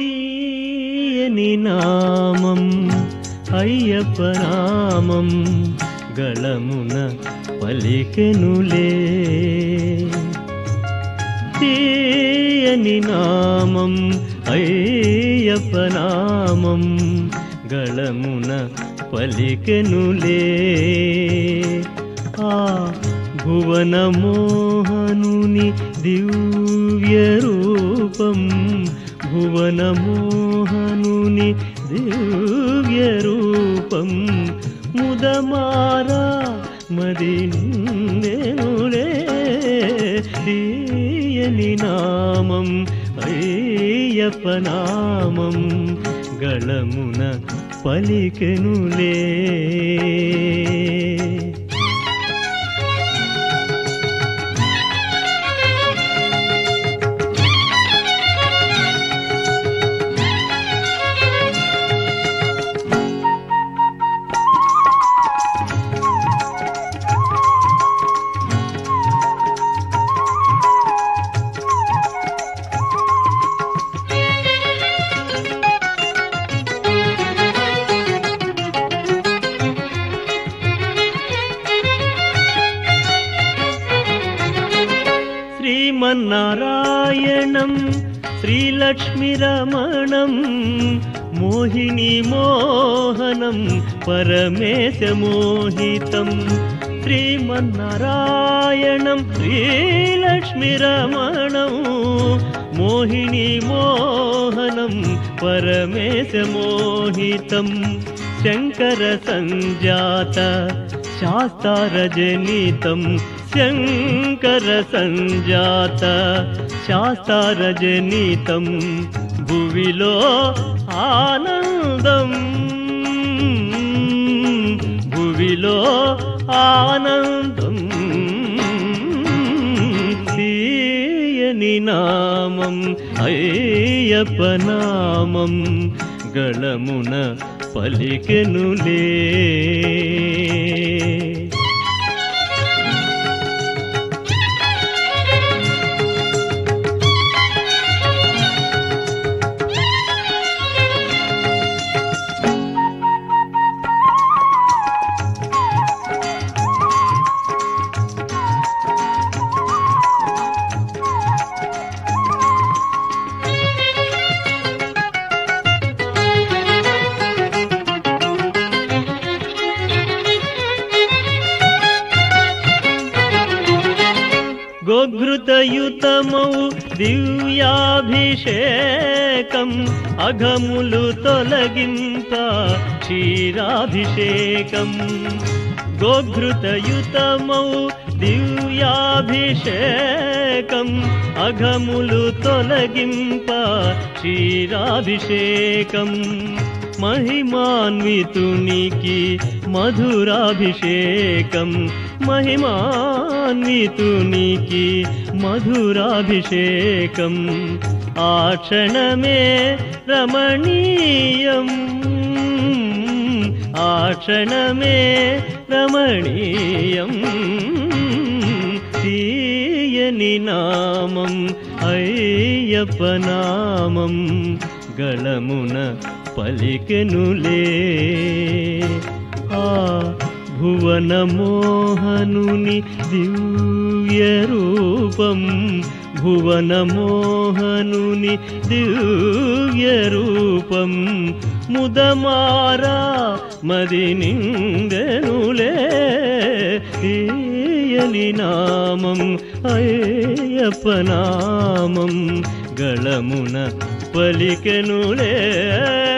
తీయని నామం అయ్యప్ప నామం గళమున పలికెనులే. తీయని నామం అయ్యప్ప నామం గళమున పలికెనులే. ఆ భువన మోహనుని దివ్య రూపం, భువన మోహనుని దివ్య రూపం ముదమారా మది నిందెనులే. తీయని నామం అయ్యప్ప నామం గళమున పలికెనులే. శ్రీమన్నారాయణం శ్రీలక్ష్మీరమణం మోహిని మోహనం పరమేశమోహితం. శ్రీమన్నారాయణం శ్రీలక్ష్మీరమణం మోహిని మోహనం పరమేశమోహితం. శంకర సంజాత శాస్త్రజనితం, శంకర సంజాత శాస్త్రజనితం. భువిలో ఆనందం, భువిలో ఆనందం. తీయని నామం అయ్యప్ప నామం గళమున పలికెనులే. గోఘృతయుతమౌ దివ్యాభిషేకం అఘములు తొలగింప క్షీరాభిషేకం. గోఘృతయుతమౌ దివ్యాభిషేకం అఘములు తొలగింప క్షీరాభిషేకం. మహిమాన్వితునికి మధురాభిషేకం, మహిమాన్వితునికి మధురాభిషేకం. ఆ క్షణమే రమణీయం, ఆ క్షణమే రమణీయం. తీయని నామం అయ్యప్ప నామం గళమున పలికెనులే. ఆ భువన మోహనుని దివ్య రూపం, భువన మోహనుని దివ్య రూపం ముదమారా మది నిందెనులే. తీయని నామం అయ్యప్ప నామం గళమున పలికెనులే.